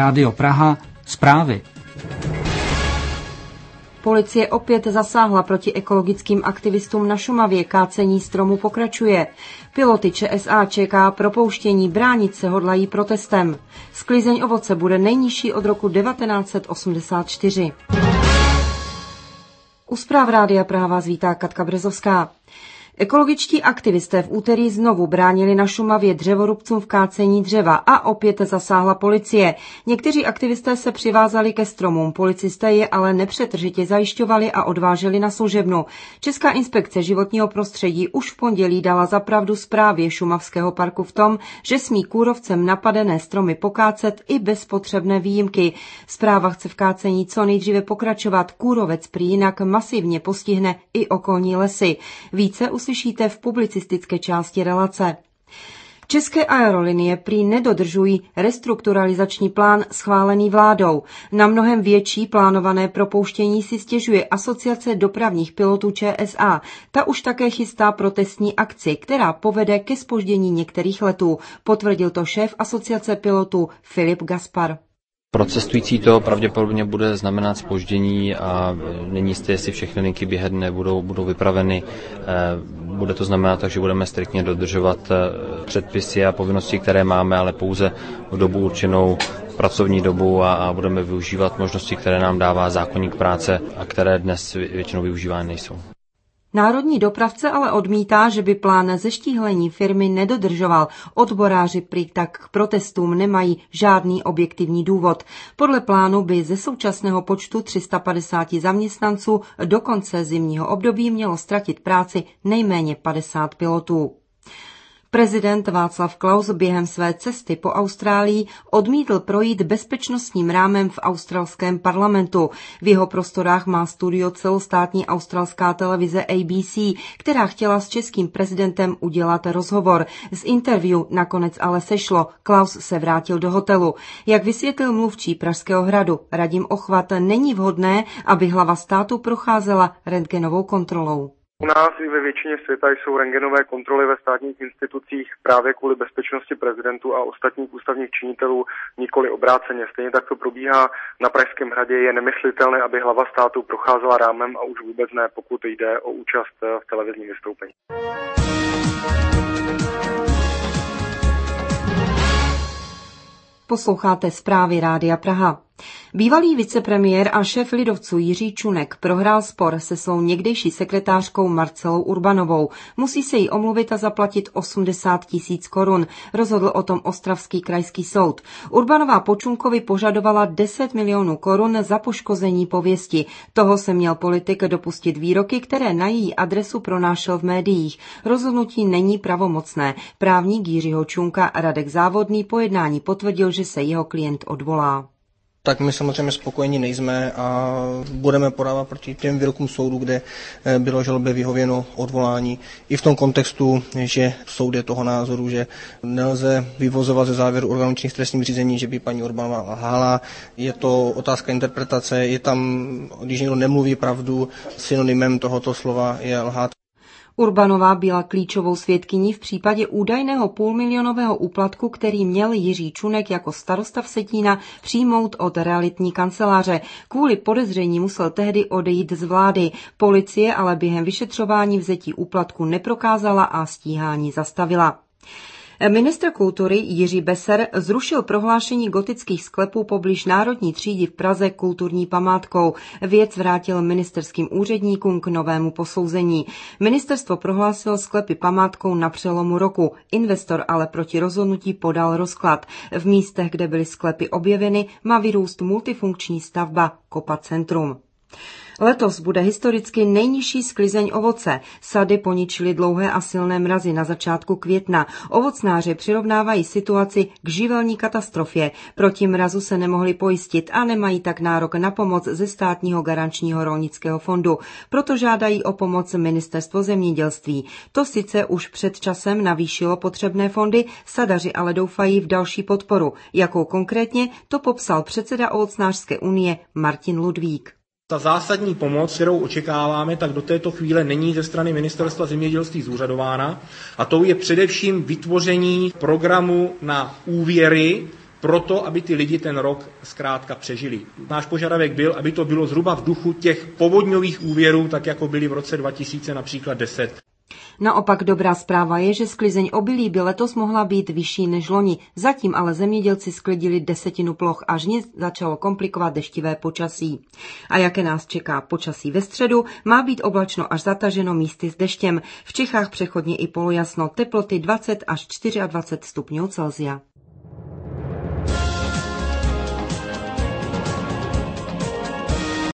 Rádio Praha, zprávy. Policie opět zasáhla proti ekologickým aktivistům na Šumavě, kácení stromů pokračuje. Piloty ČSA čeká propouštění, bránit se hodlají protestem. Sklizeň ovoce bude nejnižší od roku 1984. U zpráv Rádia Praha vás vítá Katka Brezovská. Ekologičtí aktivisté v úterý znovu bránili na Šumavě dřevorubcům v kácení dřeva a opět zasáhla policie. Někteří aktivisté se přivázali ke stromům, policisté je ale nepřetržitě zajišťovali a odváželi na služebnu. Česká inspekce životního prostředí už v pondělí dala za pravdu správě Šumavského parku v tom, že smí kůrovcem napadené stromy pokácet i bez potřebné výjimky. Správa chce v kácení co nejdříve pokračovat, kůrovec prý jinak masivně postihne i okolní lesy. Více uslyšíte v publicistické části relace. České aerolinie prý nedodržují restrukturalizační plán schválený vládou. Na mnohem větší plánované propouštění si stěžuje Asociace dopravních pilotů ČSA. Ta už také chystá protestní akci, která povede ke zpoždění některých letů, potvrdil to šéf Asociace pilotů Filip Gaspar. Pro cestující to pravděpodobně bude znamenat zpoždění a není jisté, jestli všechny linky během dne budou vypraveny. Bude to znamenat tak, že budeme striktně dodržovat předpisy a povinnosti, které máme, ale pouze v dobu určenou pracovní dobu a budeme využívat možnosti, které nám dává zákoník práce a které dnes většinou využívány nejsou. Národní dopravce ale odmítá, že by plán zeštíhlení firmy nedodržoval. Odboráři prý tak k protestům nemají žádný objektivní důvod. Podle plánu by ze současného počtu 350 zaměstnanců do konce zimního období mělo ztratit práci nejméně 50 pilotů. Prezident Václav Klaus během své cesty po Austrálii odmítl projít bezpečnostním rámem v australském parlamentu. V jeho prostorách má studio celostátní australská televize ABC, která chtěla s českým prezidentem udělat rozhovor. Z interview nakonec ale sešlo, Klaus se vrátil do hotelu. Jak vysvětlil mluvčí Pražského hradu Radim Ochvat, není vhodné, aby hlava státu procházela rentgenovou kontrolou. U nás i ve většině světa jsou rentgenové kontroly ve státních institucích právě kvůli bezpečnosti prezidentů a ostatních ústavních činitelů, nikoli obráceně. Stejně tak to probíhá na Pražském hradě. Je nemyslitelné, aby hlava státu procházela rámem a už vůbec ne, pokud jde o účast v televizním vystoupení. Posloucháte zprávy Rádia Praha. Bývalý vicepremiér a šéf lidovců Jiří Čunek prohrál spor se svou někdejší sekretářkou Marcelou Urbanovou. Musí se jí omluvit a zaplatit 80 000 korun. Rozhodl o tom ostravský krajský soud. Urbanová po Čunkovi požadovala 10 milionů korun za poškození pověsti. Toho se měl politik dopustit výroky, které na její adresu pronášel v médiích. Rozhodnutí není pravomocné. Právník Jiřího Čunka Radek Závodný po jednání potvrdil, že se jeho klient odvolá. Tak my samozřejmě spokojeni nejsme a budeme podávat proti těm výrokům soudu, kde bylo žalobě vyhověno odvolání. I v tom kontextu, že soud je toho názoru, že nelze vyvozovat ze závěru orgánů činných v trestním řízení, že by paní Urbanová lhala. Je to otázka interpretace, je tam, když někdo nemluví pravdu, synonymem tohoto slova je lhát. Urbanová byla klíčovou svědkyní v případě údajného půlmilionového úplatku, který měl Jiří Čunek jako starosta Vsetína přijmout od realitní kanceláře. Kvůli podezření musel tehdy odejít z vlády. Policie ale během vyšetřování vzetí úplatku neprokázala a stíhání zastavila. Ministr kultury Jiří Besser zrušil prohlášení gotických sklepů poblíž Národní třídy v Praze kulturní památkou. Věc vrátil ministerským úředníkům k novému posouzení. Ministerstvo prohlásilo sklepy památkou na přelomu roku. Investor ale proti rozhodnutí podal rozklad. V místech, kde byly sklepy objeveny, má vyrůst multifunkční stavba Kopa Centrum. Letos bude historicky nejnižší sklizeň ovoce. Sady poničily dlouhé a silné mrazy na začátku května. Ovocnáři přirovnávají situaci k živelní katastrofě. Proti mrazu se nemohli pojistit a nemají tak nárok na pomoc ze státního garančního rolnického fondu. Proto žádají o pomoc Ministerstvo zemědělství. To sice už před časem navýšilo potřebné fondy, sadaři ale doufají v další podporu. Jakou konkrétně, to popsal předseda Ovocnářské unie Martin Ludvík. Ta zásadní pomoc, kterou očekáváme, tak do této chvíle není ze strany Ministerstva zemědělství zúřadována. A tou je především vytvoření programu na úvěry proto, aby ty lidi ten rok zkrátka přežili. Náš požadavek byl, aby to bylo zhruba v duchu těch povodňových úvěrů, tak jako byly v roce 2000 například 10. Naopak dobrá zpráva je, že sklizeň obilí by letos mohla být vyšší než loni. Zatím ale zemědělci sklidili 1/10 ploch a žně začalo komplikovat deštivé počasí. A jaké nás čeká počasí ve středu, má být oblačno až zataženo místy s deštěm. V Čechách přechodně i polojasno, teploty 20 až 24 stupňů Celsia.